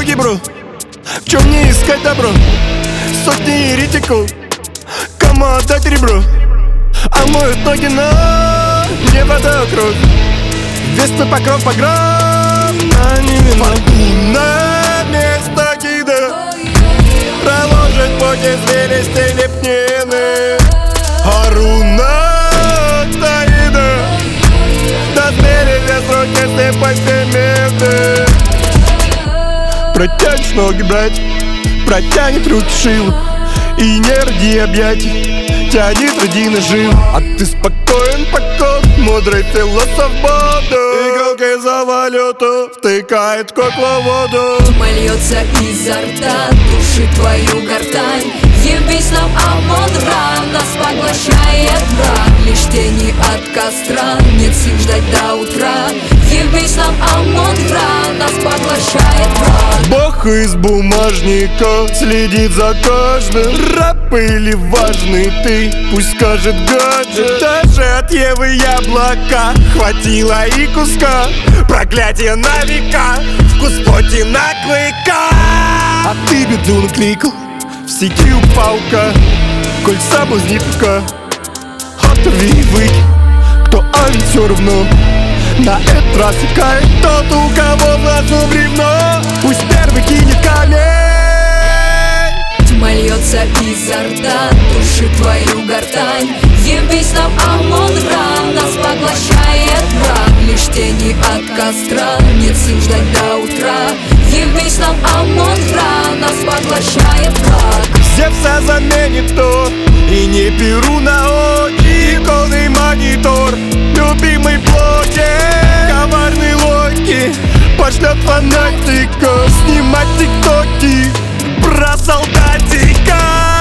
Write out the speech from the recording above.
ноги, бро. В чем не искать добро? Сотни еретиков, кому отдать ребро? А моют ноги, но не вода, а кровь. Весь твой покров погром, а не вино. Фортуна вместо гида проложит путь из велестей лепнины. Харуна Таида дозмерили срок, если повсеместны. Протянешь ноги, брать, протянет руки шил, и не ради объятий тянет родина жил. А ты спокоен, покот, мудрый философ Боду иголкой за валюту втыкает в котловоду. Тьма льется изо рта, душит твою гортань. Явись нам, Амон-Ra, нас поглощает мрак. Лишь тени от костра, нет сил ждать до утра. Явись нам, Амон-Ra, нас поглощает мрак. Бог из бумажника следит за каждым. Раб или важный ты, пусть скажет гаджет. Даже от Евы яблока хватило и куска. Проклятие на века, вкус плоти на клыка. А ты беду накликал, в сети у паука. Коль соблазнит рука, оторви и выкинь. Кто, а ведь все равно на этот раз икает тот, у кого в глазу бревно. Пусть первый кинет камень. Тьма льется изо рта, душит твою гортань. Явись нам, Амон-Ra, нас поглощает мрак. Лишь тени от костра, нет сил ждать до утра. Явись нам, Амон-Ra, нас поглощает мрак. Зевса заменит то, и не Перу на оки. Иконный монитор, любимый плоти. Коварный Локи пошлет фанатиков снимать тиктоки про солдатика.